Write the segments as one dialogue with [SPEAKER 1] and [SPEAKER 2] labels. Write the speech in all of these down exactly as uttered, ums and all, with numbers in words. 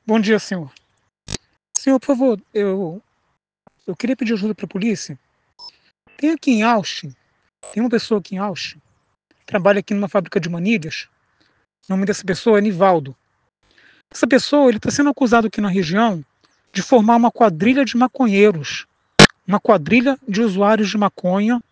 [SPEAKER 1] Bom dia, senhor. Senhor, por favor, eu, eu queria pedir ajuda para a polícia. Tem aqui em Austin, tem uma pessoa aqui em Austin, que trabalha aqui numa fábrica de manilhas. O nome dessa pessoa é Nivaldo. Essa pessoa, ele está sendo acusado aqui na região de formar uma quadrilha de maconheiros, uma quadrilha de usuários de maconha,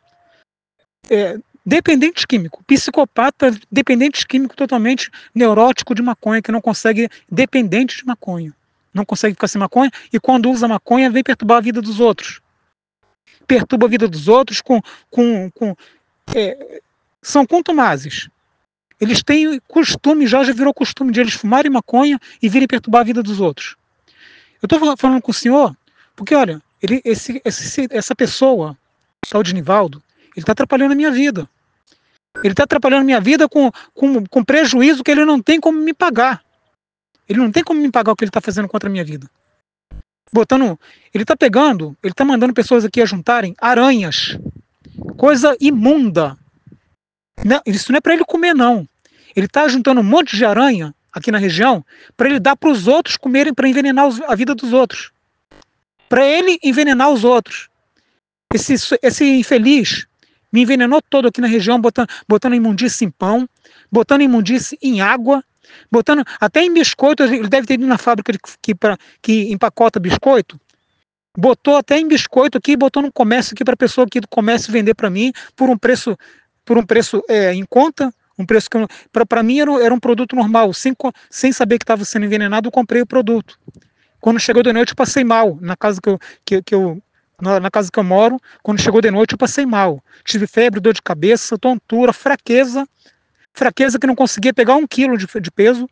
[SPEAKER 1] é, dependente químico, psicopata, dependente químico totalmente neurótico de maconha, que não consegue, dependente de maconha. Não consegue ficar sem maconha, e quando usa maconha, vem perturbar a vida dos outros. Perturba a vida dos outros com... com, com é, são contumazes. Eles têm costume, já, já virou costume de eles fumarem maconha e virem perturbar a vida dos outros. Eu estou falando com o senhor, porque olha, ele, esse, esse, essa pessoa, tal de Nivaldo, ele está atrapalhando a minha vida. Ele está atrapalhando a minha vida com, com, com prejuízo que ele não tem como me pagar. Ele não tem como me pagar o que ele está fazendo contra a minha vida. Botando, ele está pegando, ele está mandando pessoas aqui a juntarem aranhas. Coisa imunda. Não, isso não é para ele comer, não. Ele está juntando um monte de aranha aqui na região para ele dar para os outros comerem, para envenenar os, a vida dos outros. Para ele envenenar os outros. Esse, esse infeliz me envenenou todo aqui na região, botando, botando imundície em pão, botando imundície em água, botando até em biscoito. Ele deve ter ido na fábrica de, que, pra, que empacota biscoito. Botou até em biscoito aqui, botou no comércio aqui para a pessoa aqui do comércio vender para mim por um preço, por um preço é, em conta. Um preço que para mim era, era um produto normal, sem, sem saber que estava sendo envenenado. Eu comprei o produto. Quando chegou de noite eu passei mal na casa que eu, que, que eu na, na casa que eu moro. Quando chegou de noite eu passei mal, tive febre, dor de cabeça, tontura, fraqueza, fraqueza que não conseguia pegar um quilo de, de peso.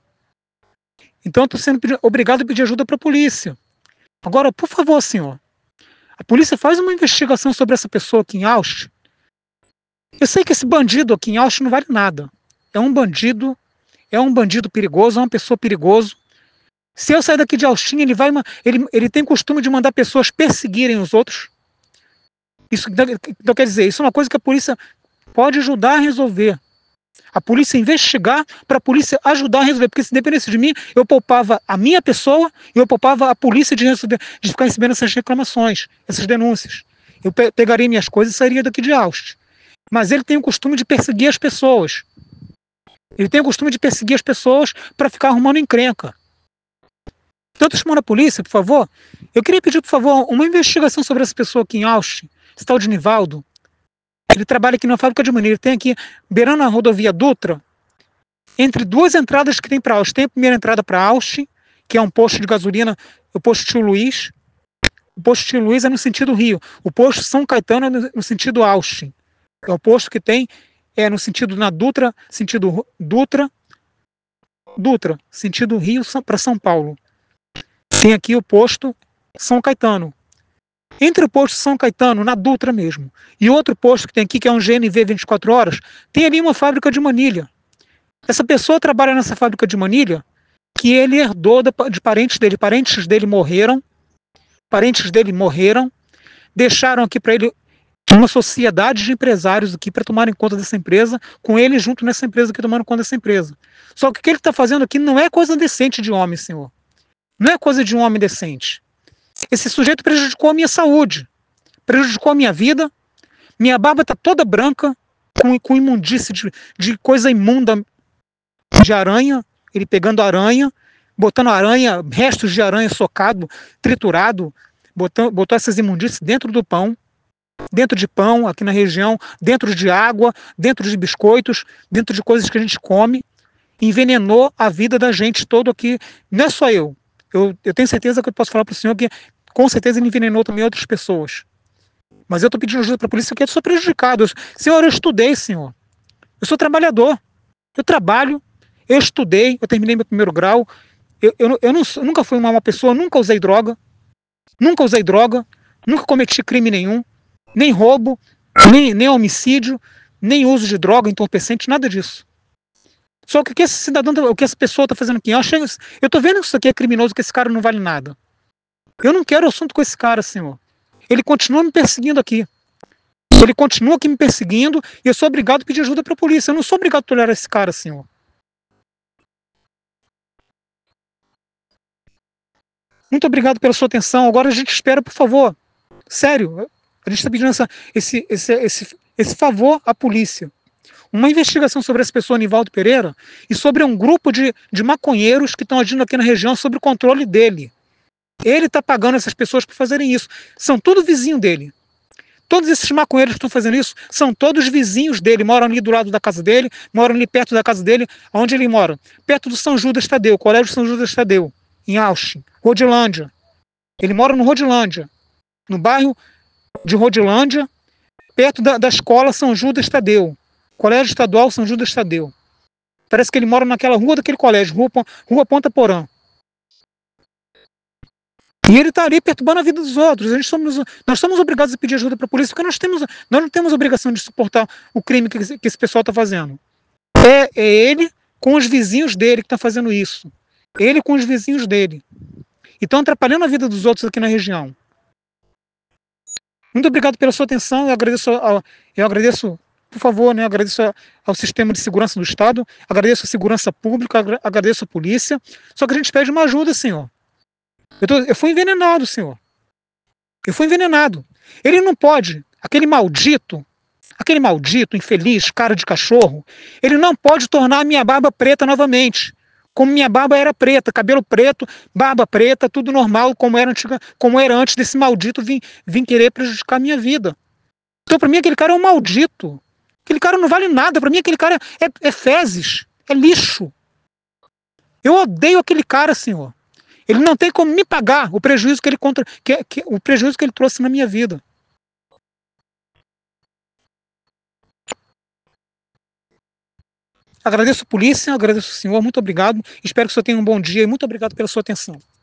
[SPEAKER 1] Então eu estou sendo pedi, obrigado a pedir ajuda para a polícia. Agora, por favor, senhor, a polícia faz uma investigação sobre essa pessoa aqui em Austin. Eu sei que esse bandido aqui em Austin não vale nada. É um bandido, é um bandido perigoso, é uma pessoa perigosa. Se eu sair daqui de Austin, ele vai, ele, ele tem costume de mandar pessoas perseguirem os outros. Isso então, quer dizer, isso é uma coisa que a polícia pode ajudar a resolver. A polícia investigar para a polícia ajudar a resolver, porque se dependesse de mim, eu poupava a minha pessoa e eu poupava a polícia de, resolver, de ficar recebendo essas reclamações, essas denúncias. Eu pe pegaria minhas coisas e sairia daqui de Austin. Mas ele tem o costume de perseguir as pessoas. Ele tem o costume de perseguir as pessoas para ficar arrumando encrenca. Então, estou chamando a polícia, por favor. Eu queria pedir, por favor, uma investigação sobre essa pessoa aqui em Austin, esse tal de Nivaldo. Ele trabalha aqui na fábrica de manilha. Ele tem aqui, beirando a rodovia Dutra, entre duas entradas que tem para Austin. Tem a primeira entrada para Austin, que é um posto de gasolina, o posto Tio Luiz. O posto Tio Luiz é no sentido Rio. O posto São Caetano é no, no sentido Austin. É o posto que tem, é no sentido na Dutra, sentido Dutra, Dutra, sentido Rio para São Paulo. Tem aqui o posto São Caetano. Entre o posto São Caetano, na Dutra mesmo, e outro posto que tem aqui, que é um G N V vinte e quatro horas, tem ali uma fábrica de manilha. Essa pessoa trabalha nessa fábrica de manilha que ele herdou de parentes dele. Parentes dele morreram, parentes dele morreram, deixaram aqui para ele uma sociedade de empresários aqui para tomarem conta dessa empresa, com ele junto nessa empresa aqui tomando conta dessa empresa. Só que o que ele está fazendo aqui não é coisa decente de homem, senhor. Não é coisa de um homem decente. Esse sujeito prejudicou a minha saúde, prejudicou a minha vida, minha barba está toda branca, com, com imundície de, de coisa imunda de aranha, ele pegando aranha, botando aranha, restos de aranha socado, triturado, botando, botou essas imundícies dentro do pão, dentro de pão, aqui na região, dentro de água, dentro de biscoitos, dentro de coisas que a gente come, envenenou a vida da gente todo aqui. Não é só eu. Eu, eu tenho certeza que eu posso falar para o senhor que com certeza ele envenenou também outras pessoas. Mas eu estou pedindo ajuda para a polícia porque eu sou prejudicado. Eu, senhor, eu estudei, senhor. Eu sou trabalhador. Eu trabalho, eu estudei, eu terminei meu primeiro grau. Eu, eu, eu, não, eu nunca fui uma, uma pessoa, nunca usei droga. Nunca usei droga. Nunca cometi crime nenhum. Nem roubo, nem, nem homicídio, nem uso de droga, entorpecente, nada disso. Só que o que esse cidadão, o que essa pessoa está fazendo aqui, eu estou vendo que isso aqui é criminoso, que esse cara não vale nada. Eu não quero assunto com esse cara, senhor. Ele continua me perseguindo aqui. Ele continua aqui me perseguindo e eu sou obrigado a pedir ajuda para a polícia. Eu não sou obrigado a tolerar esse cara, senhor. Muito obrigado pela sua atenção. Agora a gente espera, por favor. Sério, a gente está pedindo essa, esse, esse, esse, esse favor à polícia. Uma investigação sobre essa pessoa, Nivaldo Pereira, e sobre um grupo de, de maconheiros que estão agindo aqui na região sob o controle dele. Ele está pagando essas pessoas para fazerem isso. São tudo vizinho dele. Todos esses maconheiros que estão fazendo isso são todos vizinhos dele, moram ali do lado da casa dele, moram ali perto da casa dele, onde ele mora. Perto do São Judas Tadeu, Colégio São Judas Tadeu, em Austin, Rodilândia. Ele mora no Rodilândia, no bairro de Rodilândia, perto da, da escola São Judas Tadeu, Colégio Estadual São Judas Tadeu. Parece que ele mora naquela rua daquele colégio, Rua, rua Ponta Porã. E ele está ali perturbando a vida dos outros. A gente somos, nós somos obrigados a pedir ajuda para a polícia, porque nós, temos, nós não temos obrigação de suportar o crime que, que esse pessoal está fazendo. É, é ele com os vizinhos dele que está fazendo isso. Ele com os vizinhos dele. E estão atrapalhando a vida dos outros aqui na região. Muito obrigado pela sua atenção. Eu agradeço, ao, eu agradeço por favor, né, eu agradeço ao sistema de segurança do Estado, agradeço a segurança pública, agradeço a polícia. Só que a gente pede uma ajuda, senhor. Eu, tô, eu fui envenenado, senhor. Eu fui envenenado. Ele não pode, aquele maldito, aquele maldito, infeliz, cara de cachorro, ele não pode tornar a minha barba preta novamente. Como minha barba era preta, cabelo preto, barba preta, tudo normal, como era, antiga, como era antes desse maldito vir, vir querer prejudicar a minha vida. Então, para mim, aquele cara é um maldito. Aquele cara não vale nada. Para mim, aquele cara é, é fezes, é lixo. Eu odeio aquele cara, senhor. Ele não tem como me pagar o prejuízo que ele, contra, que, que, o prejuízo que ele trouxe na minha vida. Agradeço a polícia, agradeço o senhor, muito obrigado. Espero que o senhor tenha um bom dia e muito obrigado pela sua atenção.